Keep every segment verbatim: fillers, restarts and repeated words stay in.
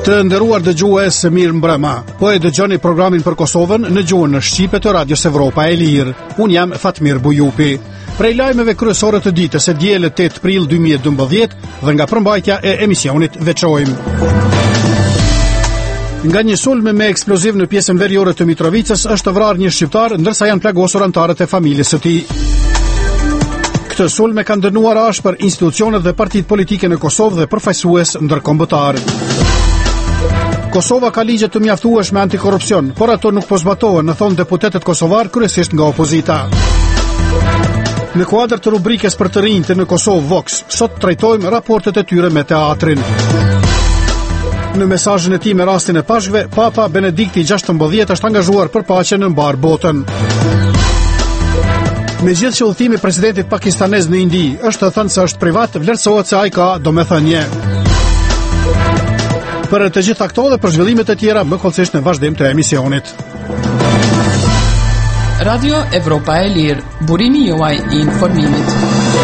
Të nderuar dëgjues, mirë mbrëma. Po e dëgjoni programin për Kosovën në gjuhën në shqipe të Radios Evropa e Lirë. Unë jam Fatmir Bujupi. Prej lajmeve kryesore të ditës e diele tetë prill dy mijë e dymbëdhjetë dhe nga përmbajtja e emisionit veçojmë. Nga një sulm me eksploziv në pjesën veriore të Mitrovicës është vrarë një shqiptar, ndërsa janë plagosur anëtarët e familjes së tij. Këtë sulm e kanë dënuar ashpër institucionet dhe partitë politike në Kosovë dhe përfaqësues ndërkombëtar. Kosova ka ligje të mjaftueshme antikorrupsion, por ato nuk po zbatohen, në thonë deputetët kosovar, kryesisht nga opozita. Në kuadër të rubrikës për të rinjtë në Kosovë Vox, sot trajtojmë raportet e tyre me teatrin. Në mesazhin e tij me rastin e Pashkve, Papa Benedikti gjashtëmbëdhjetë është angazhuar për paqen në mbar botën. Megjithëse që udhëtimi i presidentit pakistanez në Indi është thënë se është privat, vlerësohet se ai ka domethënie. Për të gjitha këto dhe për zhvillimet e tjera, më kollësisht në vazhdim të emisionit. Radio Evropa e Lirë, burimi juaj i informimit.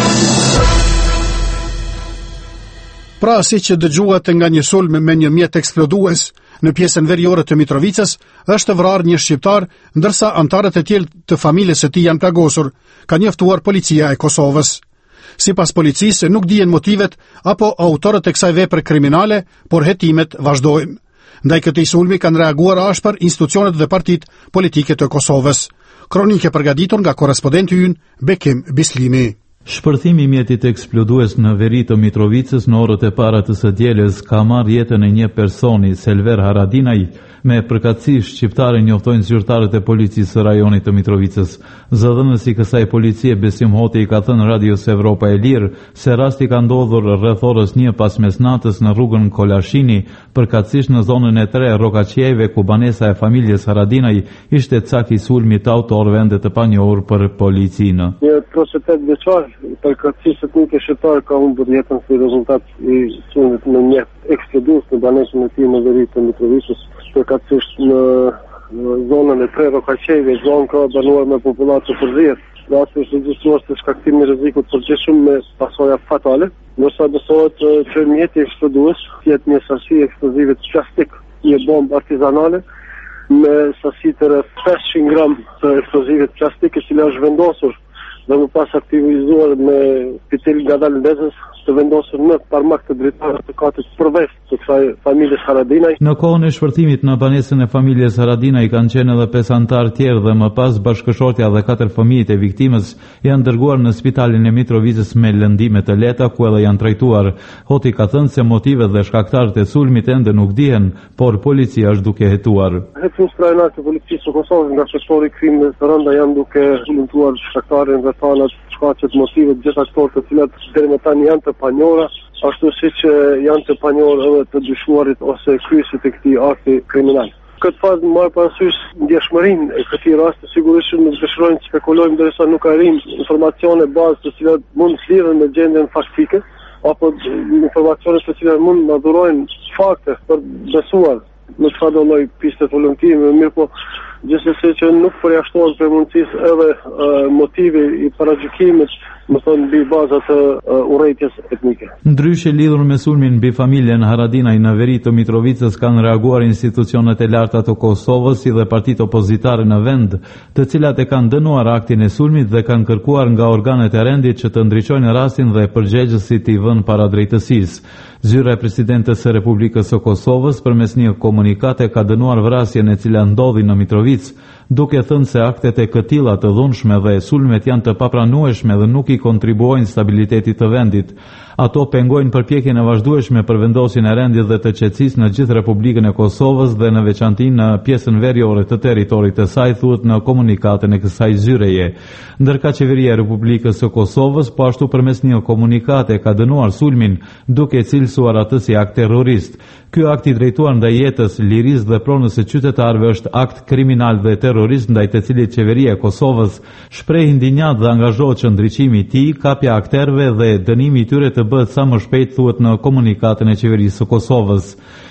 Pra, si që dëgjuat nga një sulm me një mjet eksplodues në pjesën veriore të Mitrovicës, është vrarë një shqiptar, ndërsa antarët e tjerë të familjes së tij janë plagosur, ka njoftuar policia e Kosovës. Sipas policisë, nuk dihen motivet apo autorët e kësaj vepre kriminale, por hetimet vazhdojnë. Ndaj këtij sulmi kanë reaguar ashpër institucionet dhe partitë politike të Kosovës. Kronike përgatitur nga korrespondenti ynë Bekim Bislimi. Shpërthimi i mjetit eksplodues në veri të Mitrovicës në orët e para të së dielës ka marrë jetën e një personi, Selver Haradinaj, me përkatësi shqiptare njoftojnë zyrtarët e policisë së rajonit të Mitrovicës. Zëdhënësi i kësaj policie Besim Hoti i ka thënë Radios Evropa e Lirë se rasti ka ndodhur rreth orës një pas mesnatës në rrugën Kolashini, përkatësisht në zonën e tre Rokaqejve, ku banesa e familjes Haradinaj ishte cak i sulmit të autorëve ende të panjohur për policinë. Një procetet veçor përkatësisht nuk e shqiptar ka humbur jetën si rezultat i sulmit me mjet eksplodues në banesën e tij në veri të Mitrovicës. Përkatësisht në, në zonën e tre Rokaqejve, zonë ka banuar me populacië përzihet. Rasti është regjistruar se shkaktimi i rrezikut përgjithshëm me pasoja fatale, ndërsa besohet që mjeti eksplodues jetë një sasi eksplozive të plastik, një bombë artizanale me sasi të rreth pesëqind gram të eksplozive të plastik, e cila është vendosur dhe më pas aktivizuar me fitil ngadalë ndezës të vendosur në parmak të drejtarit të katit përveç të kësaj familjes Haradinaj. Në kohën e shpërthimit në banesën e familjes Haradinaj kanë qenë edhe pesë antarë tjerë dhe më pas bashkëshortja dhe katër fëmijët e viktimës janë dërguar në spitalin e Mitrovicës me lëndime të lehta ku edhe janë trajtuar. Hoti ka thënë se motivet dhe shkaktarët e sulmit ende nuk dihen, por policia është duke hetuar. Hetim strajonar të policisë së Kosovës nga sektori i krimeve të rënda janë duke hulumtuar shkaktarin dhe thanat shkaqet motivet gjithë ato të cilat deri më tani janë të panjohura, ashtu siç janë të panjohur edhe të dyshuarit ose kryesit e këtij akti kriminal. Këtë fazë marr parasysh ndjeshmërinë e këtij rasti, sigurisht nuk dëshirojmë të spekulojmë derisa nuk arrijmë informacione bazë të cilat mund të lidhen me gjendjen faktike apo informacione të cilat mund të dhurojnë fakte për besuar në çfarë lloj piste të volumtimi, mirë po gjithsesi që nuk përjashtohet për mundësisë edhe uh, motivi i paragjykimit, më thonë mbi bazat të uh, urrejtjes etnike. Ndryshe lidhur me sulmin mbi familjen Haradinaj në veri të Mitrovicës kanë reaguar institucionet e larta të Kosovës si dhe partitë opozitare në vend, të cilat e kanë dënuar aktin e sulmit dhe kanë kërkuar nga organet e rendit që të ndriçojnë rastin dhe përgjegjësit i vënë para drejtësisë. Zyra e presidentes së Republikës së Kosovës përmes një komunikate ka dënuar vrasjen e cila ndodhi në Mitrovicë, duke thënë se aktet e këtilla të dhunshme dhe sulmet janë të papranueshme dhe nuk i kontribuojnë stabilitetit të vendit. Ato pengojnë përpjekjen e vazhdueshme për vendosjen e rendit dhe të qetësisë në gjithë Republikën e Kosovës dhe në veçanti në pjesën veriore të territorit të saj, thuhet në komunikatën e kësaj zyreje. Ndërka qeveria e Republikës së Kosovës po ashtu përmes një komunikate ka dënuar sulmin, duke cilësuar atë si akt terrorist. Ky akt i drejtuar ndaj jetës, lirisë dhe pronës së qytetarëve është akt kriminal dhe terrorist ndaj të cilit qeveria e Kosovës shpreh ndinjat dhe angazhohet që ndriçimi i tij, kapja akterëve dhe dënimi i tyre të bëhet sa më shpejt, thuhet në komunikatën e qeverisë së Kosovës.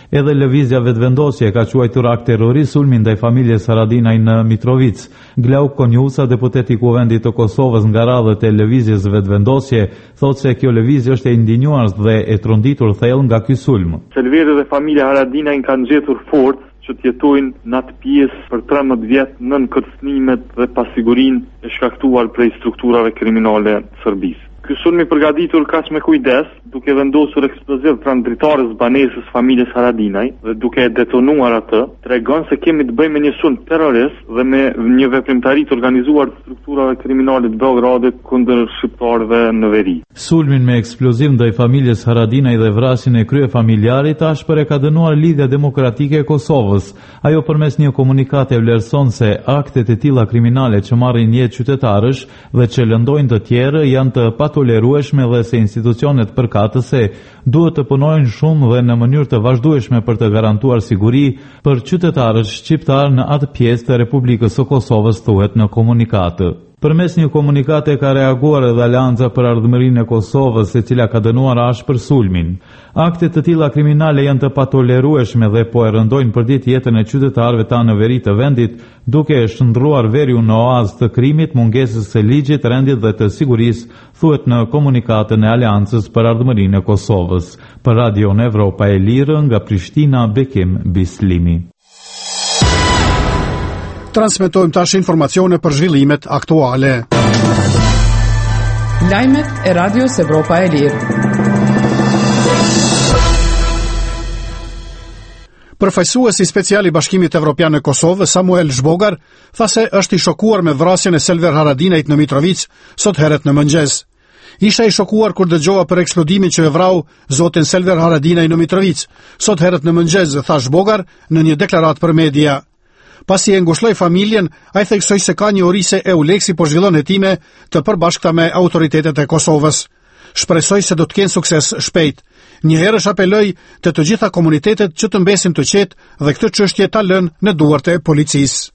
Edhe lëvizja vetëvendosje ka quajtur akt terrorist sulmin ndaj familjes Haradinaj në Mitrovic. Glauk Konjusa, deputet i Kuvendit të Kosovës nga radhët e lëvizjes vetëvendosje, thotë se kjo lëvizje është e indinjuar dhe e tronditur thellë nga ky sulm. Selveri dhe familja Haradinaj kanë gjetur forcë që të jetojnë në atë pjesë për tridhjetë vjet nën kërcënimet dhe pasigurinë e shkaktuar prej strukturave kriminale të Serbisë. Ky sulm i përgatitur kaq me kujdes, duke vendosur eksploziv pranë dritares banesës familjes Haradinaj dhe duke e detonuar atë, tregon se kemi të bëjmë me një sulm terrorist dhe me një veprimtari të organizuar të strukturave kriminale të Beogradit kundër shqiptarëve në veri. Sulmin me eksploziv ndaj familjes Haradinaj dhe vrasjen e kryefamiljarit tashpër e ka dënuar Lidhja Demokratike e Kosovës. Ajo përmes një komunikate vlerëson se aktet e tilla kriminale që marrin jetë qytetarësh dhe që lëndojnë të tjerë janë të patolerueshme dhe se institucionet përkatëse duhet të punojnë shumë dhe në mënyrë të vazhdueshme për të garantuar siguri për qytetarët shqiptar në atë pjesë të Republikës së Kosovës, thuhet në komunikatë. Përmes një komunikate ka reaguar edhe Aleanca për Ardhmërinë e Kosovës, e cila ka dënuar ashpër sulmin. Aktet të tilla kriminale janë të patolerueshme dhe po e rëndojnë përdit jetën e qytetarëve tanë në veri të vendit, duke e shndruar veriun në oazë të krimit, mungesës së ligjit, rendit dhe të sigurisë, thuhet në komunikatën e Aleancës për Ardhmërinë e Kosovës. Për Radion Evropa e Lirë, nga Prishtina, Bekim Bislimi. Transmetojmë tash informacione për zhvillimet aktuale. Lajmet e Radios Evropa e Lirë. Përfaqësuesi special i Bashkimit Evropian në Kosovë, Samuel Zhbogar, tha se është i shokuar me vrasjen e Selver Haradinajt në Mitrovic sot herët në mëngjes. Isha i shokuar kur dëgjova për eksplodimin që e vrau zotin Selver Haradinaj në Mitrovic sot herët në mëngjes, tha Zhbogar në një deklaratë për media. Pasi e ngushlloi familjen, ai theksoi se ka një uri se EULEX-i po zhvillon hetime të përbashkëta me autoritetet e Kosovës. Shpresoj se do të kenë sukses shpejt. Njëherësh apeloj të të gjitha komunitetet që të mbesin të qetë dhe këtë çështje ta lënë në duart e policisë.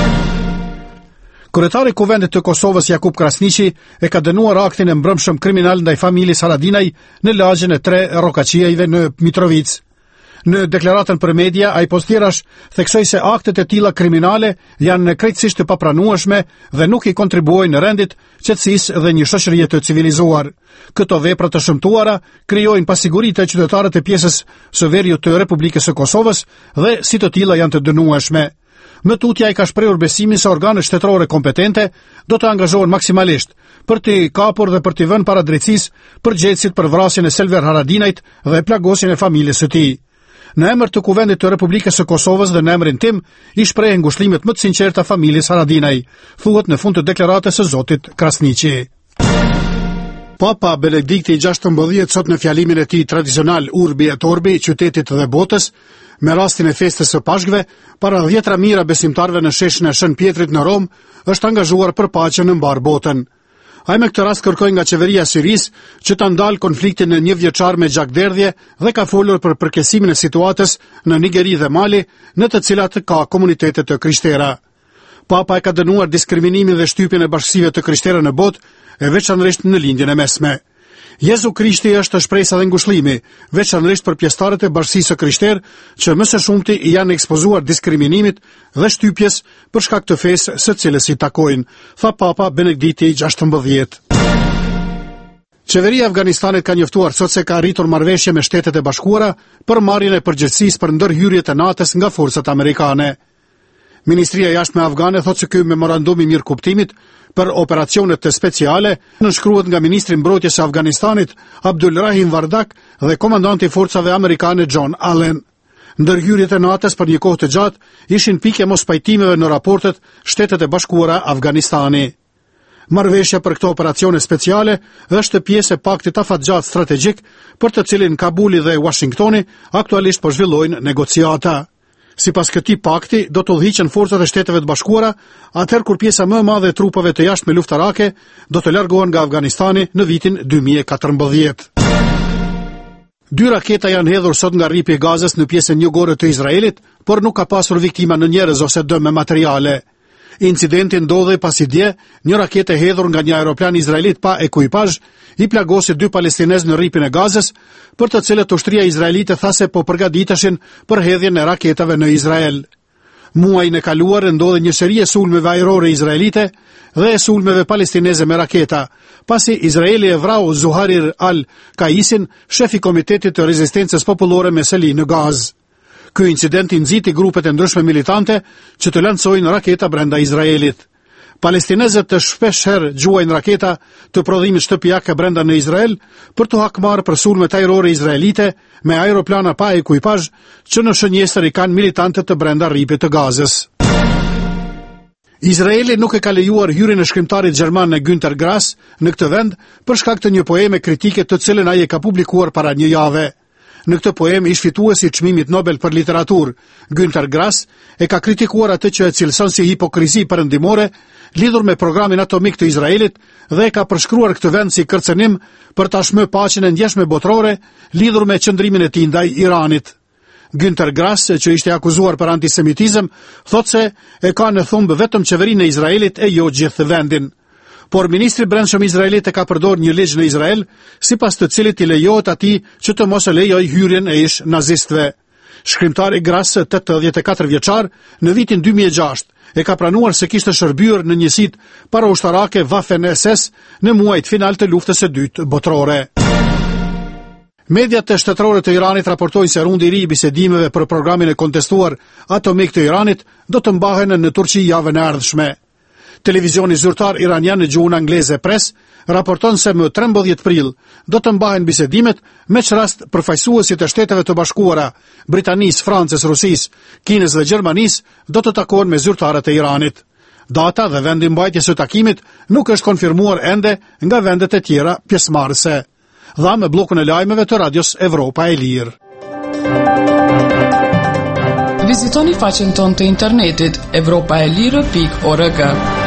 Kryetari i Kuvendit të Kosovës Jakub Krasniqi e ka dënuar aktin e mbrëmshëm kriminal ndaj familjes Haradinaj në lagjen e tre rrokaqiejve në Mitrovic. Në deklaratën për media, ai postirash theksoi se aktet e tilla kriminale janë krejtësisht të papranueshme dhe nuk i kontribuojnë rendit, qetësisë dhe një shoqërie të civilizuar. Këto vepra të shëmtuara krijojnë pasiguri të qytetarët e pjesës së veriut të Republikës së Kosovës dhe si të tilla janë të dënueshme. Më tutje ai ka shprehur besimin se organet shtetërore kompetente do të angazhohen maksimalisht për të kapur dhe për të vënë para drejtësisë përgjegjësit për vrasjen e Selver Haradinajt dhe plagosjen e familjes së tij. Në emër të Kuvendit të Republikës së Kosovës dhe në emrin tim, i shpreh ngushëllimet më të sinqerta familjes Haradinaj, thuhet në fund të deklaratës së zotit Krasniqi. Papa Benedikti gjashtëmbëdhjetë sot në fjalimin e tij tradicional Urbi et Orbi, qytetit dhe botës, me rastin e festës së Pashkëve, para dhjetra mijëra besimtarëve në sheshin e Shën Pjetrit në Rom, është angazhuar për paqen në mbar botën. Ai me këtë rast kërkoi nga qeveria e Sirisë që ta ndalë konfliktin në një vjeçar me gjakderdhje dhe ka folur për përkesimin e situatës në Nigeri dhe Mali, në të cilat ka komunitete të krishterë. Papa e ka dënuar diskriminimin dhe shtypjen e bashkësive të krishterë në botë, e veçanërisht në lindjen e mesme. Jezu Krishti është shpresa dhe ngushëllimi, veçanërisht për pjesëtarët e bashkësisë së krishterë që më së shumti janë ekspozuar diskriminimit dhe shtypjes për shkak të fesë së cilës i takojnë, tha Papa Benedikti gjashtëmbëdhjetë. Qeveria e Afganistanit ka njoftuar sot se ka arritur marrëveshje me Shtetet e Bashkuara për marrjen e përgjegjësisë për ndërhyrjet e natës nga forcat amerikane. Ministria e Jashtme afgane thotë se ky memorandum i mirëkuptimit për operacionet të speciale nënshkruhet nga ministri i mbrojtjes së Afganistanit Abdul Rahim Vardak dhe komandanti i forcave amerikane John Allen. Ndërhyrjet e natës për një kohë të gjatë ishin pikë mos pajtimeve në raportet Shtetet e Bashkuara Afganistani. Marrëveshja për këto operacione speciale është pjesë e paktit afatgjatë strategjik për të cilin Kabuli dhe Washingtoni aktualisht po zhvillojnë negociata. Sipas këtij pakti, do të udhëhiqen forcat e Shteteve të Bashkuara, atëherë kur pjesa më e madhe e trupave të jashtme luftarake do të largohen nga Afganistani në vitin dy mijë e katërmbëdhjetë. Dy raketa janë hedhur sot nga rripi i Gazës në pjesën jugore të Izraelit, por nuk ka pasur viktima në njerëz ose dëm me materiale. Incidenti ndodhi pasi dje, një raketë e hedhur nga një aeroplan izraelit pa ekuipazh i plagosi dy palestinez në rripin e Gazës, për të cilët ushtria izraelite tha se po përgatiteshin për hedhjen e raketave në Izrael. Muajin e kaluar ndodhi një seri e sulmeve ajrore izraelite dhe e sulmeve palestineze me raketa, pasi Izraeli e vrau Zuhair al-Kaisin, shef i Komitetit të Rezistencës Popullore me seli në Gazë. Ky incident i nxiti grupet e ndryshme militante që të lancojnë raketa brenda Izraelit. Palestinezët të shpeshherë gjuajnë raketa të prodhimit shtëpiake brenda në Izrael për të hakmarrë për sulmet ajrore izraelite me aeroplana pa ekuipazh që në shënjestër i kanë militantët të brenda rripit të Gazës. Izraeli nuk e ka lejuar hyrjen e shkrimtarit gjerman Günter Grass në këtë vend për shkak të një poeme kritike të cilën ai e ka publikuar para një jave. Në këtë poem ish fituesi i çmimit Nobel për literaturë, Günter Grass e ka kritikuar atë që e cilëson si hipokrizi perëndimore lidhur me programin atomik të Izraelit dhe e ka përshkruar këtë vend si kërcënim për tashmë paqen e ndjeshme botërore lidhur me qëndrimin e tij ndaj Iranit. Günter Grass, që ishte akuzuar për antisemitizëm, thotë se e ka në thumb vetëm qeverinë e Izraelit e jo gjithë vendin. Por ministri brendshëm izraelit e ka përdorur një ligj në Izrael, sipas të cilit i lejohet atij që të mos e lejojë hyrjen e ish nazistëve. Shkrimtari Grass, tetëdhjetë e katër vjeçar, në vitin dy mijë e gjashtë e ka pranuar se kishte shërbyer në njësitë paraushtarake Waffen S S në muajt final të luftës së dytë botërore. Mediat shtetërore të Iranit raportojnë se rundi i ri i bisedimeve për programin e kontestuar atomik të Iranit do të mbahen në Turqi javën e ardhshme. Televizioni zyrtar iranian në gjuhën angleze Press raporton se më trembëdhjetë prill do të mbahen bisedimet, me çrast përfaqësuesit e Shteteve të Bashkuara, Britanisë, Francës, Rusisë, Kinës dhe Gjermanisë do të takohen me zyrtarët e Iranit. Data dhe vendi mbajtjes së takimit nuk është konfirmuar ende nga vendet e tjera pjesëmarrëse. Dha me bllokun e lajmeve të Radios Evropa e Lirë. Vizitoni faqen tonë të internetit evropa e lirë pikë org.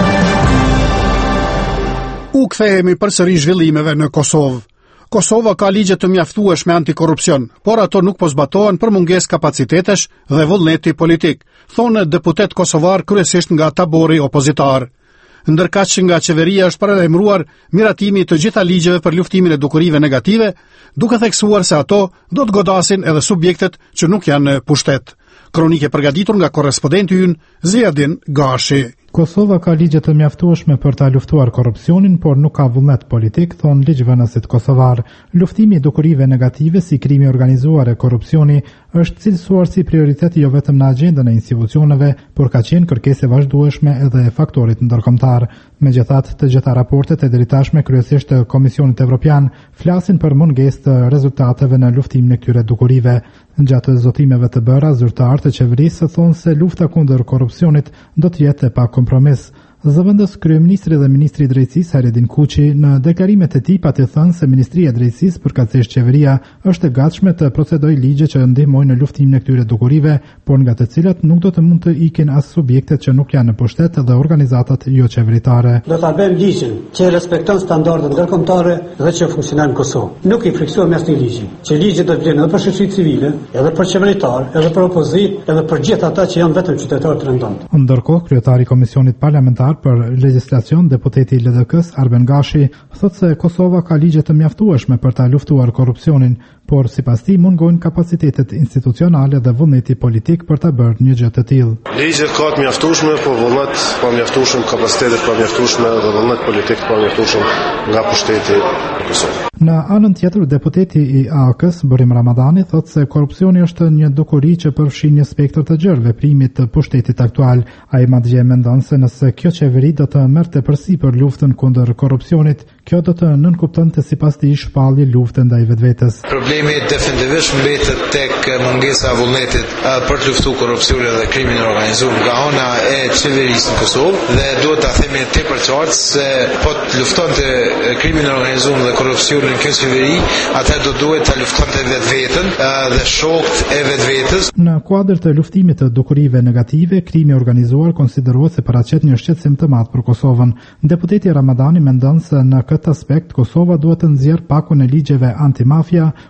U kthehemi përsëri zhvillimeve në Kosovë. Kosova ka ligje të mjaftueshme antikorrupsion, por ato nuk po zbatohen për mungesë kapacitetesh dhe vullneti politik, thonë deputet kosovar kryesisht nga tabori opozitar. Ndërkaq që nga qeveria është paralajmëruar miratimi të gjitha ligjeve për luftimin e dukurive negative, duke theksuar se ato do të godasin edhe subjektet që nuk janë në pushtet. Kronike përgatitur nga korrespondenti ynë Ziadin Gashi. Kosova ka ligje të mjaftueshme për ta luftuar korrupsionin, por nuk ka vullnet politik, thon ligjvënësit kosovar. Luftimi i dukurive negative si krimi organizuar e korrupsioni është cilësuar si prioritet jo vetëm në agjendën e institucioneve, por ka qenë kërkesë e vazhdueshme edhe e faktorit ndërkombëtar. Megjithatë, të gjitha raportet e dritashme kryesisht të Komisionit Evropian flasin për mungesë të rezultateve në luftimin e këtyre dukurive. Gjatë zotimeve të bëra, zyrtarët e qeverisë thonë se lufta kundër korrupsionit do të jetë pa kompromis. Zëvendës kryeministri dhe ministri i drejtësisë Haredin Kuçi në deklarimet e tij pati thënë se Ministria e Drejtësisë përkatësisht qeveria është e gatshme të procedojë ligje që ndihmojnë në luftimin e këtyre dukurive, por nga të cilat nuk do të mund të ikin as subjektet që nuk janë në pushtet dhe organizatat jo qeveritare. Do ta bëjmë ligjin që respekton standardet ndërkombëtare dhe që funksionon në Kosovë. Nuk i friksohemi asnjë ligji. Që ligji do të vlen edhe për shoqërinë civile, edhe për qeveritar, edhe për opozitë, edhe për gjithë ata që janë vetëm qytetarë të rëndëmtë. Ndërkohë, kryetari i Komisionit Parlamentar për legjislacion, deputeti i L D K-s Arben Gashi, thotë se Kosova ka ligje të mjaftueshme për ta luftuar korrupsionin, por sipas tij mungojnë kapacitetet institucionale dhe vullneti politik për ta bërë një gjë të tillë. Ligjet ka të mjaftueshme, por vullnet pa mjaftueshëm, kapacitetet pa mjaftueshme dhe vullnet politik pa mjaftueshëm nga pushteti i Kosovës. Në anën tjetër, deputeti i A A K-s Burim Ramadani thotë se korrupsioni është një dukuri që përfshin një spektër të gjerë veprimit të pushtetit aktual. Ai madje mendon se nëse kjo qeveri do të merrte përsipër luftën kundër korrupsionit, kjo do të nënkuptonte sipas tij shpallje luftën ndaj vetvetes. Problemi definitivisht mbetet tek mungesa e vullnetit për të luftuar korrupsionin dhe krimin e organizuar nga ana e qeverisë në Kosovë, dhe duhet ta themi tepër qartë se po të luftonte krimin e organizuar dhe korrupsionin në kjo qeveri, atë do duhet ta luftonte vetveten dhe shokët e vetvetes. Në kuadër të luftimit të dukurive negative, krimi organizuar konsiderohet se paraqet një shqetësim të madh për Kosovën. Deputeti Ramadani mendon se në këtë aspekt Kosova duhet të nxjerrë pakun e ligjeve antimafia,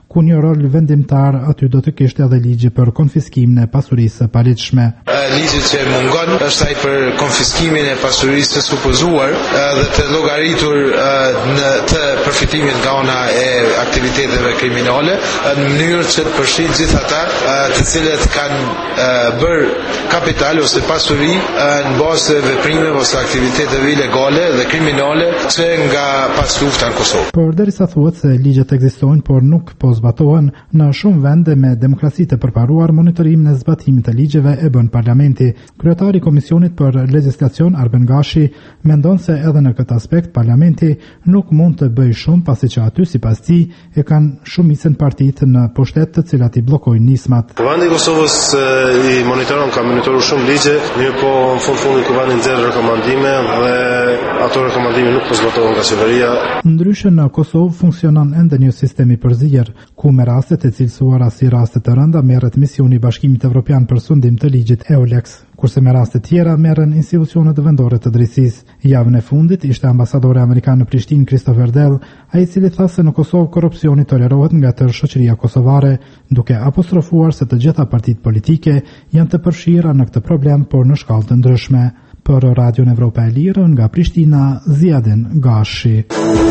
ku një rol vendimtar aty do të kishte edhe ligji për konfiskimin e pasurisë së paligjshme. Ligji që mungon është ai për konfiskimin e pasurisë së supozuar dhe të llogaritur në të përfitimin nga ana e aktiviteteve kriminale në mënyrë që të përfshin gjithë ata të cilët kanë bërë kapital ose pasuri në bazë të veprimeve ose aktiviteteve ilegale dhe kriminale që nga pas lufta në Kosovë. Por derisa thuhet se ligjet ekzistojnë por nuk po zbatohen, në shumë vende me demokraci të përparuar monitorimin e zbatimit të ligjeve e bën parlamenti. Kryetari i Komisionit për Legjislacion Arben Gashi mendon se edhe në këtë aspekt parlamenti nuk mund të bëjë shumë pasi që aty sipas tij e kanë shumicën partitë në pushtet të cilat i bllokojnë nismat. Kuvandi i Kosovës i monitoron ka monitoruar shumë ligje, mirë po në fund fundit kuvandi nxjerr rekomandime dhe ato rekomandime nuk po zbatohen nga qeveria. Ndryshe në Kosovë funksionon ende një sistem i përzier, ku me rastet e cilësuara si raste të rënda merret misioni i Bashkimit Evropian për sundim të ligjit EULEX, kurse me raste tjera merren institucionet vendore të drejtësisë. Javën e fundit ishte ambasadori amerikan në Prishtinë Christopher Dell, ai i cili tha se në Kosovë korrupsioni tolerohet nga tërë shoqëria kosovare, duke apostrofuar se të gjitha partitë politike janë të përfshira në këtë problem, por në shkallë të ndryshme. Për Radion Evropa e Lirë nga Prishtina, Ziadin Gashi.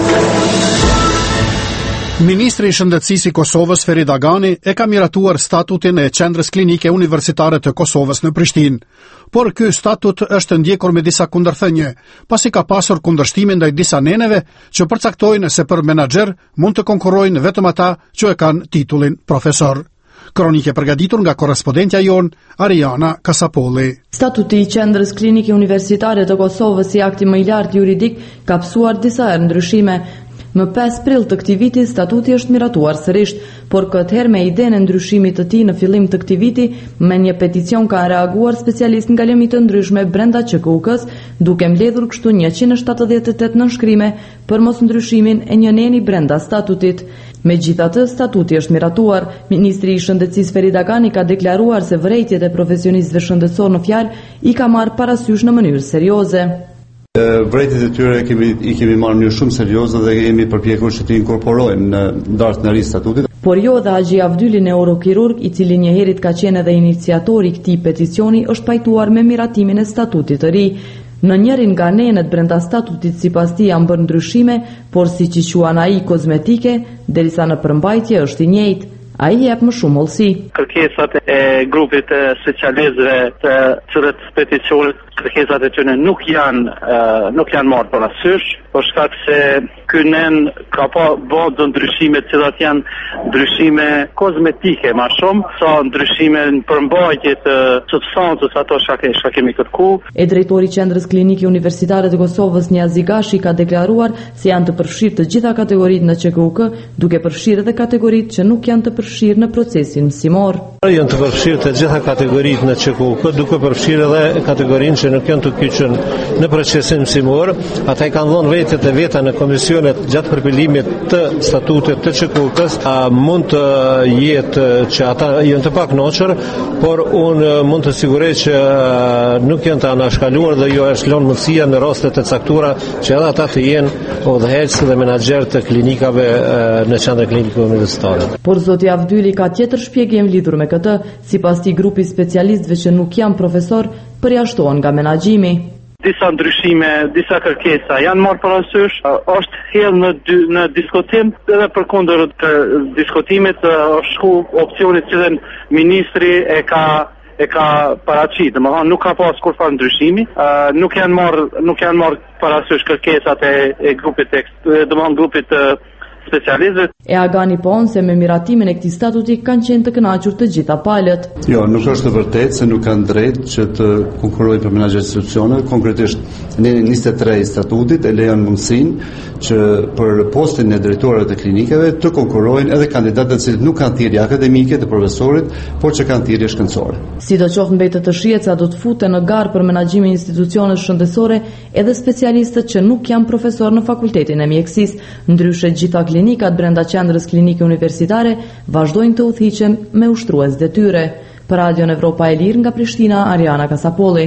Ministri i Shëndetësisë i Kosovës Ferit Agani e ka miratuar statutin e Qendrës Klinike Universitare të Kosovës në Prishtinë, por ky statut është ndjekur me disa kundërthënie, pasi ka pasur kundërshtime ndaj disa neneve që përcaktojnë se për menaxher mund të konkurrojnë vetëm ata që e kanë titullin profesor. Kronike përgatitur nga korrespondentja jon Ariana Kasapolli. Statuti i Qendrës Klinike Universitare të Kosovës si akti më i lartë juridik ka psuar disa herë ndryshime. Më pesë prill të këtij viti statuti është miratuar sërish, por këtë herë me idenë e ndryshimit të tij në fillim të këtij viti, me një peticion kanë reaguar specialistë nga lëmi të ndryshme brenda Q K U K-s, duke mbledhur kështu njëqind e shtatëdhjetë e tetë nënshkrime për mos ndryshimin e një neni brenda statutit. Megjithatë, statuti është miratuar. Ministri i Shëndetësisë Ferit Agani ka deklaruar se vërejtjet e profesionistëve shëndetësor në fjalë i ka marrë parasysh në mënyrë serioze. Vërejtjet e tyre kemi, i kemi marrë në mënyrë shumë serioze dhe jemi përpjekur që të inkorporojmë në darkënëri statutit. Por jo dhe Haxhi Avdyli, neurokirurg, i cili njëherët ka qenë edhe iniciatori i këtij peticioni, është pajtuar me miratimin e statutit të ri. Në njërin nga nenet brenda statutit sipas tij janë bërë ndryshime, por siç i quan ai kozmetike, derisa në përmbajtje është i njëjtë. Ai jep më shumë hollësi. Kërkesat e grupit të specialistëve të cilët peticionit, kërkesat e tyre nuk janë uh, nuk janë marrë parasysh, për shkak se ky nen ka pa bërë do ndryshime të cilat janë ndryshime kozmetike më shumë, sa ndryshime në përmbajtje të substancës ato që kemi kërku. E drejtori i Qendrës Klinike Universitare të Kosovës Niazi Gashi ka deklaruar se janë të përfshirë të gjitha kategoritë në Q K U K, duke përfshirë edhe kategoritë që nuk janë të përfshirë në procesin mësimor. Janë të përfshirë të gjitha kategoritë në Q K U K, duke përfshirë edhe kategorinë që nuk janë të kyçur në procesin mësimor. Ata i kanë dhënë vetët e veta në komisionet gjatë përpilimit të statutit të Q K U K-s. Mund të jetë që ata janë të pakënaqur, por unë mund të sigurej që nuk janë të anashkaluar dhe jo është lënë mundësia në raste të caktuara që edhe ata të jenë udhëheqës dhe menaxher të klinikave në Qendrën Klinike Universitare. Por zoti Avdyli ka tjetër shpjegim lidhur me këtë, sipas tij grupi specialistëve që nuk janë profesor përjashtohen nga menaxhimi. Disa ndryshime, disa kërkesa janë marrë parasysh, është thellë në në diskutim edhe përkundër të diskutimit është shku opsionit që dhe ministri e ka e ka paraqitur, domethënë nuk ka pas kurfar ndryshimi, uh, nuk janë marrë nuk janë marrë parasysh kërkesat e, e grupit e domethënë grupit të specialistëve. E Agani po se me miratimin e këtij statuti kanë qenë të kënaqur të gjitha palët. Jo, nuk është e vërtetë se nuk kanë drejt që të konkurrojnë për menaxher institucione. Konkretisht, në njëzet e tre i statutit e lejon mundësinë që për postin e drejtorëve të klinikave të konkurrojnë edhe kandidatët që nuk kanë thirrje akademike të profesorit, por që kanë thirrje shkencore. Sidoqoftë mbetet të shihet sa do të futen në garë për menaxhimin e institucioneve shëndetësore edhe specialistët që nuk janë profesor në fakultetin e mjekësisë. Ndryshe gjitha klinikat brenda Qendrës Klinike Universitare vazhdojnë të udhëhiqen me ushtrues detyre. Për Radion Evropa e Lirë nga Prishtina, Ariana Kasapolli.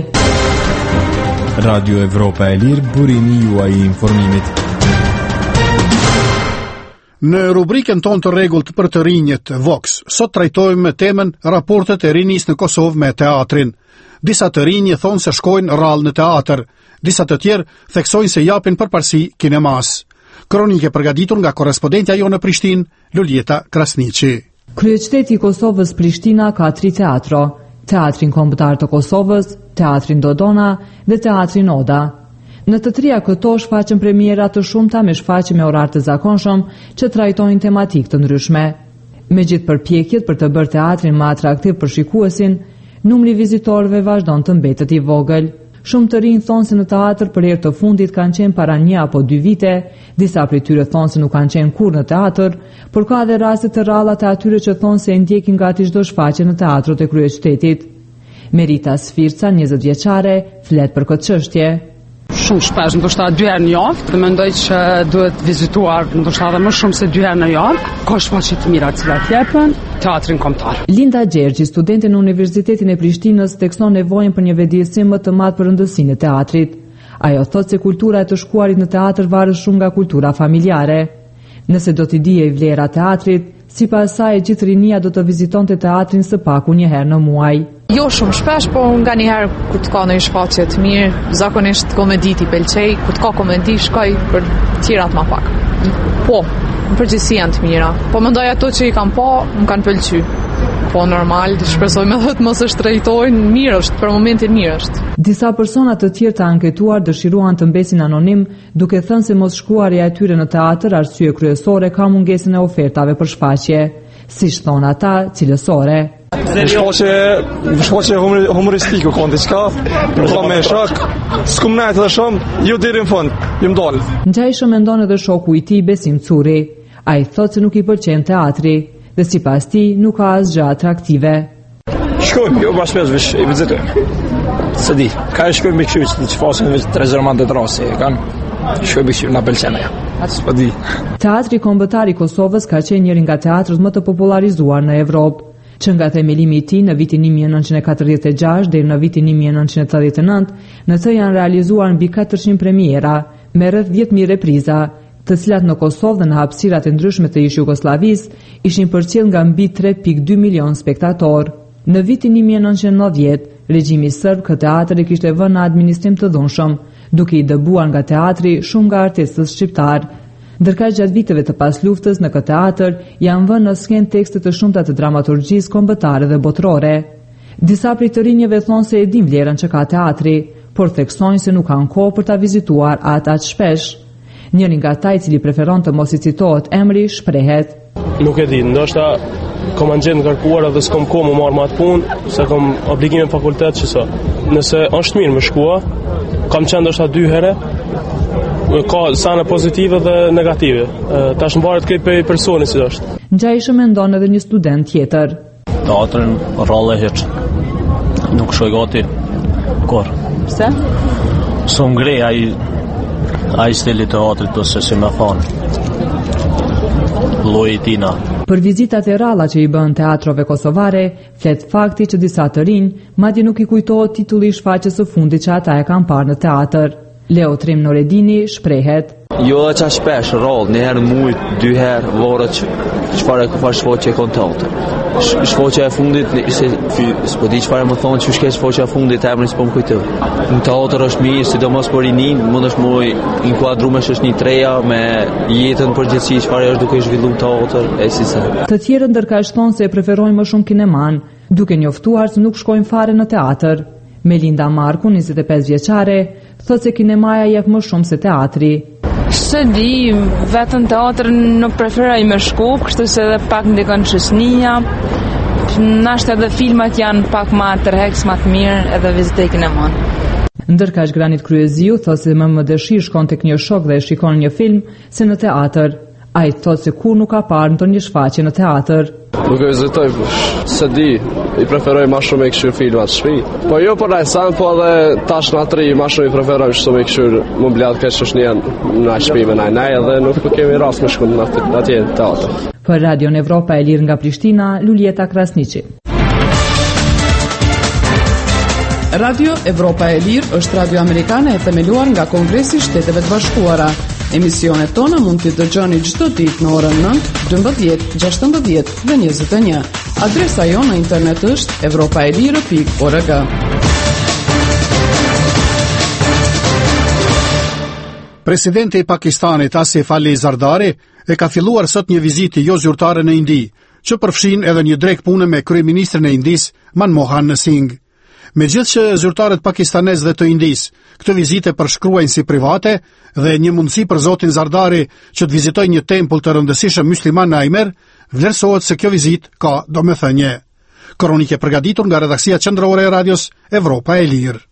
Radio Evropa e Lirë, burimi juaj i informimit. Në rubrikën tonë të rregullt për të rinjët Vox, sot trajtojmë temën raportet e rinis në Kosovë me teatrin. Disa të rinj thonë se shkojnë rrallë në teatr, disa të tjerë theksojnë se japin përparësi kinemas. Kronike përgatitur nga korrespondentja jo në Prishtinë, Luljeta Krasniqi. Kryeqyteti i Kosovës Prishtina ka tri teatro: Teatrin Kombëtar të Kosovës, Teatrin Dodona dhe Teatrin Oda. Në të trija këto shfaqen premiera të shumta me shfaqje me orar të zakonshëm që trajtojnë tematikë të ndryshme. Me gjithë përpjekjet për të bërë teatrin më atraktiv për shikuesin, numri vizitorëve vazhdon të mbetet i vogël. Shumë të rinj thonë se në teatr për herë të fundit kanë qenë para një apo dy vite, disa prej tyre thonë se nuk kanë qenë kurrë në teatr, por ka edhe raste të rralla të atyre që thonë se e ndjekin gati çdo shfaqje në teatrot e kryeqytetit. Merita Sfirca, njëzet vjeçare, flet për këtë çështje. Shumë shpesh, ndoshta dy herë në javë, dhe mendoj që duhet vizituar ndoshta edhe më shumë se dy herë në javë. Ka shfaqje të mira të cilat jepen teatrin kombëtar. Linda Gjergji, studente në Universitetin e Prishtinës, tekson nevojën për një vetëdijsim më të madh për rëndësinë e teatrit. Ajo thotë se kultura e të shkuarit në teatr varet shumë nga kultura familjare. Nëse do t'i dijej vlera e teatrit, sipas saj gjithë rinia do të vizitonte teatrin së paku një herë në muaj. Jo shumë shpesh, po nga një herë ku të ka në i shfaqje të mirë, zakonisht komedi t'i pëlqej, ku të ka komedi shkoj për tjerat ma pak. Po, në përgjithësi janë të mira, po mendoj ato që i kam pa, më kanë pëlqy. Po normal, shpresoj me dhe të mos është trajtojnë, mirë është, për momentin mirë është. Disa persona të tjerë të anketuar dëshiruan të mbesin anonim, duke thënë se mos shkuarja e tyre në teatr arsye kryesore ka mungesën e ofertave për shfaqje, siç thonë ata, cilësore. Shfaqje humoristike ka diçka, ka me shok, s'kum najt edhe shumë, jo deri në fund, jam dal. Ngjajshëm mendon edhe shoku i tij Besim Curi. Ai thotë se nuk i pëlqen teatri dhe sipas tij nuk ka asgjë atraktive. Shkojmë, jo pas shpesh vesh i vizitoj. Se di, ka shkojmë me qytet, në çfarë me trezorman të trasi, kanë shkojmë me na pëlqen ajo. S'po di. Teatri Kombëtar i Kosovës ka qenë njëri nga teatrët më të popularizuar në Evropë. Që nga themelimi i tij në vitin një mijë e nëntëqind e katërdhjetë e gjashtë deri në vitin një mijë e nëntëqind e tetëdhjetë e nëntë, në të janë realizuar mbi katërqind premiera me rreth dhjetë mijë repriza, të cilat në Kosovë dhe në hapësirat e ndryshme të ish Jugosllavisë ishin përcjell nga mbi tre pikë dy milion spektator. Në vitin një mijë e nëntëqind e nëntëdhjetë, regjimi serb këtë teatr e kishte vënë në administrim të dhunshëm, duke i dëbuar nga teatri shumë nga artistët shqiptar. Ndërka gjatë viteve të pas luftës në këtë teatr janë vënë në skenë tekste të shumta të dramaturgjisë kombëtare dhe botërore. Disa prej të rinjeve thonë se e din vlerën që ka teatri, por theksojnë se nuk kanë kohë për ta vizituar atë aq shpesh. Njëri nga ata i cili preferon të mos i citohet emri shprehet: Nuk e di, ndoshta kam anxhet ngarkuar edhe s'kam kohë më marr më atë punë, se kam obligime në fakultet që sa. Nëse është mirë më shkua, kam qenë ndoshta dy herë. Ka sana pozitive dhe negative. Tash mbaret këtë për personi si është. Ngjajshëm mendon edhe një student tjetër. Teatrin rrallë hiç. Nuk shkoj gati kur. Pse? S'u ngrej ai ai stili të teatrit ose si më thon. Lloji i tina. Për vizitat e rralla që i bën teatrove kosovare, flet fakti që disa të rinj madje nuk i kujtohet titulli i shfaqjes së fundit që ata e kanë parë në teatr. Leo Trim Noredini shprehet: Jo e qa shpesh, rrallë, një herë mujt, dy herë, vorët, qëfar e këfar shfoqe e kontakte. Shfoqe e fundit, s'po di qëfar e më thonë që shke shfoqe e fundit, emrin s'po më kujtë. Në teatr është mirë, sidomos për rinin, mund është muj inkuadru me shoqni treja, me jetën përgjithësi, qëfar e është duke zhvillu teatr, e si se. Të tjerë ndërka shtonë se e preferojnë më shumë kineman, duke njoftuar se nuk shkojnë fare në teatr. Melinda Marku, njëzet e pesë vjeçare, thotë se kinemaja jep më shumë se teatri. Se di, vetën teatr nuk preferoj me shku, kështu se edhe pak ndikon shoqënia. Nashta edhe filmat janë pak më tërheqës, më të mirë, edhe vizitoj kineman. Ndërka Granit Kryeziu thotë se më më dëshirë shkon tek një shok dhe e shikon një film se në teatr. Ai thotë se kur nuk ka parë ndonjë shfaqje në teatr. Nuk e vizitoj, se di, i preferoj ma shumë e këshyr filmat shpi. Po jo për najsan, po edhe tash në atri, ma shumë i preferoj shumë e këshyr më mbljat këtë shoqnien në shpi me naj naj, edhe nuk kemi rast me shkun në atje teatr. Për Radion Evropa e Lirë nga Prishtina, Luljeta Krasniqi. Radio Evropa e Lirë është radio amerikane e themeluar nga Kongresi i Shteteve të Bashkuara. Emisionet tona mund t'i dëgjoni çdo ditë në orën nëntë, dymbëdhjetë, gjashtëmbëdhjetë dhe njëzet e një. Adresa jonë në internet është evropaelire pikë org. Presidenti i Pakistanit Asif Ali Zardari e ka filluar sot një vizitë jo zyrtare në Indi, që përfshin edhe një drek pune me kryeministrin e Indis, Manmohan Singh. Megjithëse që zyrtarët pakistanez dhe të Indis këtë vizite përshkruajnë si private dhe një mundësi për zotin Zardari që të vizitojë një tempull të rëndësishëm musliman në Ajmer, vlerësohet se kjo vizitë ka domethënie. Kronikë përgatitur nga redaksia qendrore e radios Evropa e Lirë.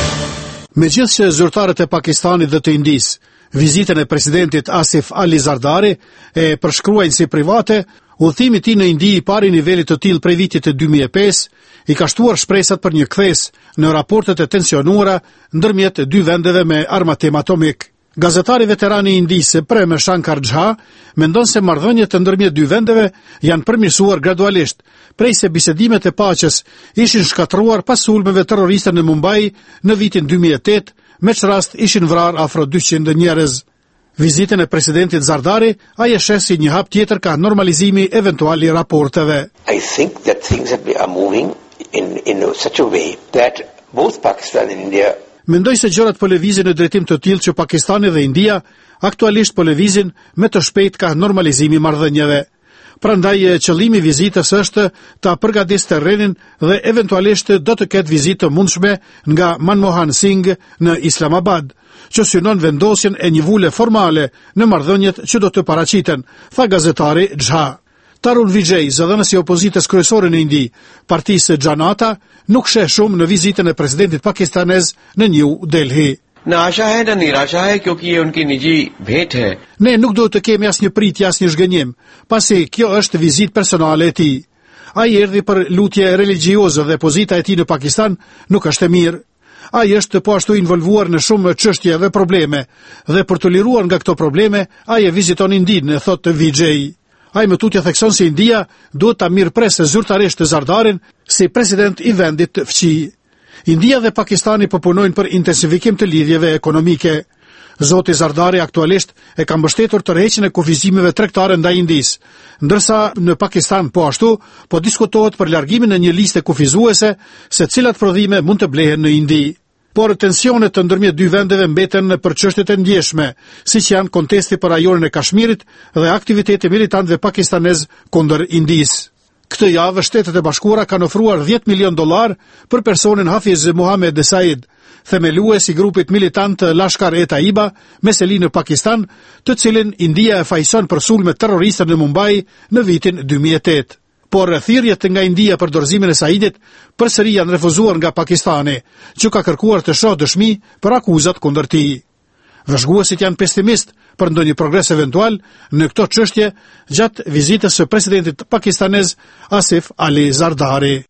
Megjithëse që zyrtarët e Pakistanit dhe të Indis vizitën e presidentit Asif Ali Zardari e përshkruajnë si private, udhëtimi i tij në Indi i pari nivelit të tillë prej vitit të dy mijë e pesë i ka shtuar shpresat për një kthes në raportet e tensionuara ndërmjet dy vendeve me armatim atomik. Gazetari veteran i Indis Prem Shankar Jha mendon se marrëdhëniet ndërmjet dy vendeve janë përmirësuar gradualisht, prej se bisedimet e paqes ishin shkatruar pas sulmeve terroriste në Mumbai në vitin dy mijë e tetë, me që rast ishin vrar afro dyqind njerëz. Vizitën e presidentit Zardari ai e sheh si një hap tjetër ka normalizimi eventual i raporteve. I think that things are moving in in such a way that both Pakistan and India Mendoj se gjërat po lëvizin në drejtim të tillë që Pakistani dhe India aktualisht po lëvizin me të shpejt ka normalizimi marrëdhënieve. Prandaj qëllimi i vizitës është ta përgatisë terrenin dhe eventualisht do të ketë vizitë të mundshme nga Manmohan Singh në Islamabad, që synon vendosjen e një vule formale në marrëdhëniet që do të paraqiten, tha gazetari Jha. Tarun Vijay, zëdhënësi i opozitës kryesore në Indi, partisë Janata, nuk sheh shumë në vizitën e presidentit pakistanez në New Delhi. न आशा है न निराशा है क्योंकि ये उनकी निजी भेंट है. Ne nuk do të kemi asnjë pritje, asnjë zhgënjim, pasi kjo është vizitë personale e tij. Ai erdhi për lutje religjioze dhe pozita e tij në Pakistan nuk është e mirë. Ai është po ashtu involvuar në shumë çështje dhe probleme, dhe për të liruar nga këto probleme, ai e viziton Indin, e thotë Vijay. Ai më tutje thekson se India duhet ta mirëpresë zyrtarisht të Zardarin si president i vendit të fqij. India dhe Pakistani po punojnë për intensifikim të lidhjeve ekonomike. Zoti Zardari aktualisht e ka mbështetur tërheqjen e kufizimeve tregtare ndaj Indis, ndërsa në Pakistan po ashtu po diskutohet për largimin e një liste kufizuese se cilat prodhime mund të blehen në Indi. Por tensionet të ndërmjet dy vendeve mbeten për çështjet e ndjeshme, siç janë kontesti për rajonin e Kashmirit dhe aktiviteti militantëve pakistanez kundër Indis. Këtë javë Shtetet e Bashkuara kanë ofruar dhjetë milion dollar për personin Hafiz Muhammad Said, themelues i grupit militant Lashkar-e-Taiba me seli në Pakistan, të cilin India e fajson për sulme terroriste në Mumbai në vitin dy mijë e tetë. Por thirrjet nga India për dorëzimin e Saidit përsëri janë refuzuar nga Pakistani, që ka kërkuar të shohë dëshmi për akuzat kundër tij. Vëzhguesit janë pesimist për ndonjë progres eventual në këto çështje gjatë vizitës së presidentit pakistanez Asif Ali Zardari.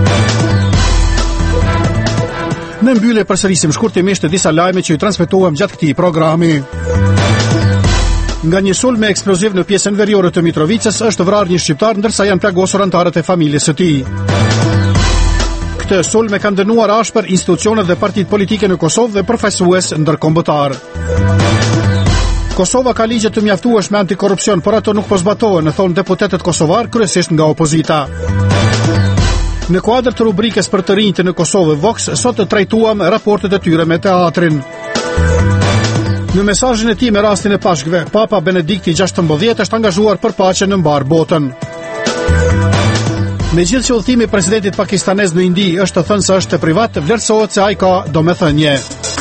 Në mbyllje përsërisim shkurtimisht disa lajme që i transmetuam gjatë këtij programi. Nga një sulm eksploziv në pjesën veriore të Mitrovicës është vrarë një shqiptar ndërsa janë plagosur anëtarët e familjes së tij. Këtë sulm e kanë dënuar ashpër institucionet dhe partitë politike në Kosovë dhe përfaqësues ndërkombëtar. Kosova ka ligje të mjaftueshme antikorrupsion, por ato nuk po zbatohen, thonë deputetët kosovar, kryesisht nga opozita. Në kuadër të rubrikës për të rinjtë në Kosovë Vox, sot të trajtuam raportet e tyre me teatrin. Në mesazhin e tij me rastin e Pashkëve, Papa Benedikti gjashtëmbëdhjetë është angazhuar për paqen në mbar botën. Megjithëse që udhëtimi i presidentit pakistanez në Indi është të thënë se është privat, vlerësohet se ai ka domethënie.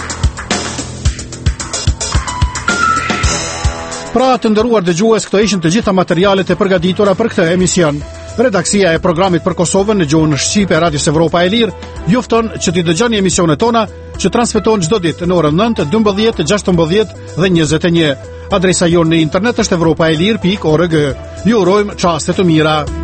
Pra të nderuar dëgjues, këto ishin të gjitha materialet e përgatitura për këtë emision. Redaksia e programit për Kosovën në gjuhën shqipe e Radios Evropa e Lirë ju fton që t'i dëgjoni emisionet tona që transmetohen çdo ditë në orën nëntë, dymbëdhjetë, gjashtëmbëdhjetë dhe njëzet e një. Adresa jonë në internet është evropaelir pikë org. Ju urojmë çaste të mira.